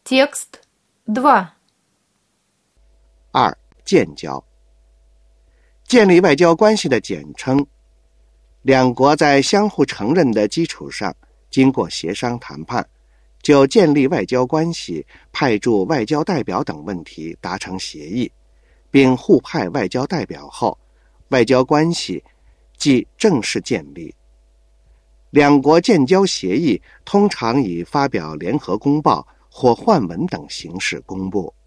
Текст 2. 2. 建交。建立外交关系的简称，两国在相互承认的基础上，经过协商谈判，就建立外交关系、派驻外交代表等问题达成协议，并互派外交代表后，外交关系即正式建立。两国建交协议通常以发表联合公报或换文等形式公布。